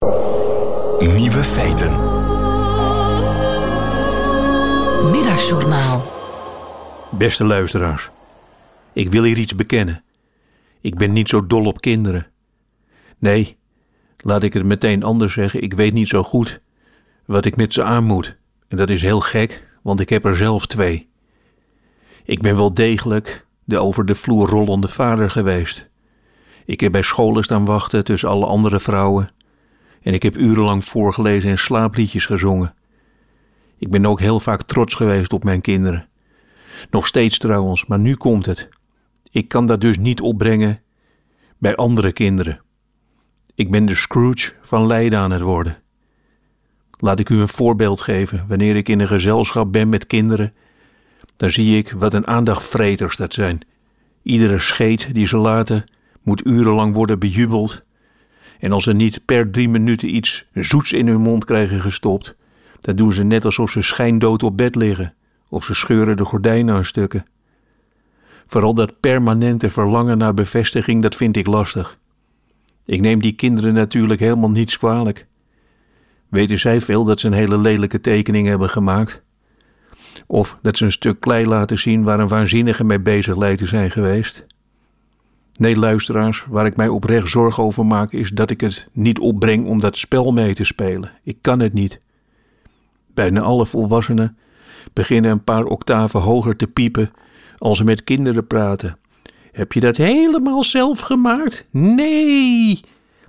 Nieuwe feiten. Middagjournaal. Beste luisteraars, ik wil hier iets bekennen. Ik ben niet zo dol op kinderen. Nee, laat ik het meteen anders zeggen, ik weet niet zo goed wat ik met ze aan moet. En dat is heel gek, want ik heb er zelf 2. Ik ben wel degelijk de over de vloer rollende vader geweest. Ik heb bij scholen staan wachten tussen alle andere vrouwen. En ik heb urenlang voorgelezen en slaapliedjes gezongen. Ik ben ook heel vaak trots geweest op mijn kinderen. Nog steeds trouwens, maar nu komt het. Ik kan dat dus niet opbrengen bij andere kinderen. Ik ben de Scrooge van Leiden aan het worden. Laat ik u een voorbeeld geven. Wanneer ik in een gezelschap ben met kinderen, dan zie ik wat een aandachtvreters dat zijn. Iedere scheet die ze laten moet urenlang worden bejubeld. En als ze niet per 3 minuten iets zoets in hun mond krijgen gestopt, dan doen ze net alsof ze schijndood op bed liggen. Of ze scheuren de gordijnen aan stukken. Vooral dat permanente verlangen naar bevestiging, dat vind ik lastig. Ik neem die kinderen natuurlijk helemaal niets kwalijk. Weten zij veel dat ze een hele lelijke tekening hebben gemaakt? Of dat ze een stuk klei laten zien waar een waanzinnige mee bezig lijkt te zijn geweest? Nee, luisteraars, waar ik mij oprecht zorgen over maak is dat ik het niet opbreng om dat spel mee te spelen. Ik kan het niet. Bijna alle volwassenen beginnen een paar octaven hoger te piepen als ze met kinderen praten. Heb je dat helemaal zelf gemaakt? Nee,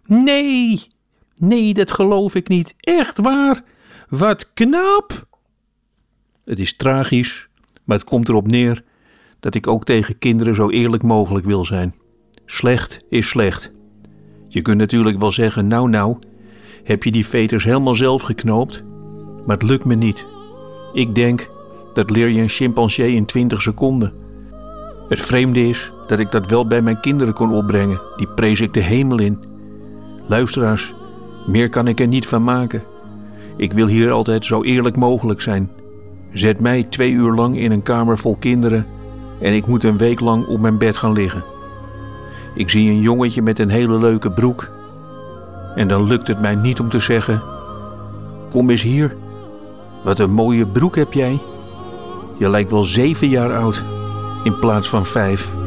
dat geloof ik niet. Echt waar? Wat knap! Het is tragisch, maar het komt erop neer dat ik ook tegen kinderen zo eerlijk mogelijk wil zijn. Slecht is slecht. Je kunt natuurlijk wel zeggen, nou, heb je die veters helemaal zelf geknoopt? Maar het lukt me niet. Ik denk, dat leer je een chimpansee in 20 seconden. Het vreemde is dat ik dat wel bij mijn kinderen kon opbrengen. Die prees ik de hemel in. Luisteraars, meer kan ik er niet van maken. Ik wil hier altijd zo eerlijk mogelijk zijn. Zet mij 2 uur lang in een kamer vol kinderen en ik moet een week lang op mijn bed gaan liggen. Ik zie een jongetje met een hele leuke broek en dan lukt het mij niet om te zeggen: kom eens hier, wat een mooie broek heb jij. Je lijkt wel 7 jaar oud in plaats van 5.